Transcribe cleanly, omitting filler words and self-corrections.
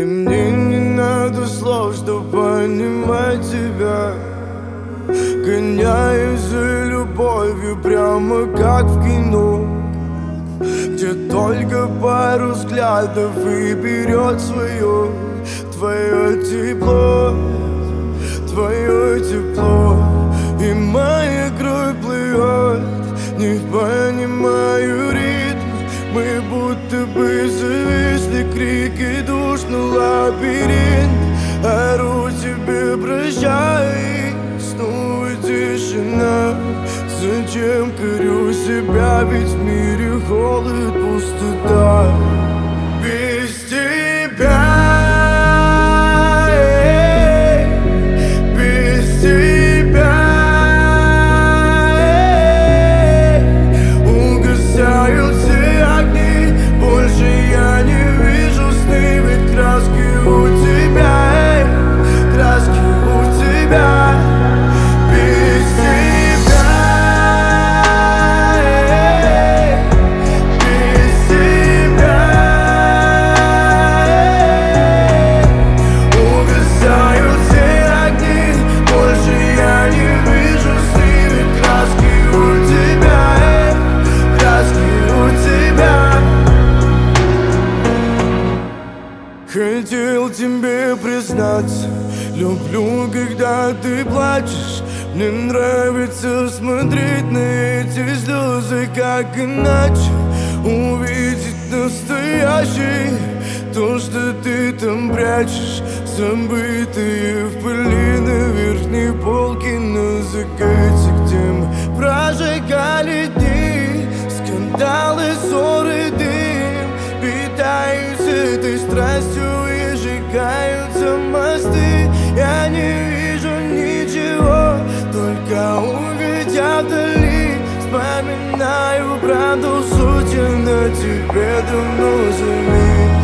И мне не надо слов, чтоб понимать тебя. Гоняюсь за любовью прямо как в кино, где только пару взглядов и берет свое. Твое тепло, твое тепло, и моя кровь плывет. Не понимаю ритм, мы будто бы зависли. Крики душ на лабиринт, ору тебе прощай, снова тишина. Зачем корю себя, ведь в мире холод, пустота. Без тебя, без тебя угасают все огни. Больше я не вижу сны, ведь краски у тебя, краски у тебя. Без тебя, без тебя угасают все огни. Больше я не вижу сны, ведь краски у тебя, краски у тебя. Хотел тебе признаться, люблю, когда ты плачешь. Мне нравится смотреть на эти слезы, как иначе увидеть настоящий. То, что ты там прячешь, забытые в пыли на верхней полке на закате, где мы прожигали дни. Скандалы, ссоры, дым, питаюсь этой страстью и сжигаются мосты. Я не вижу ничего, только увидя вдали, вспоминаю правду, суть, на тебе давно живи.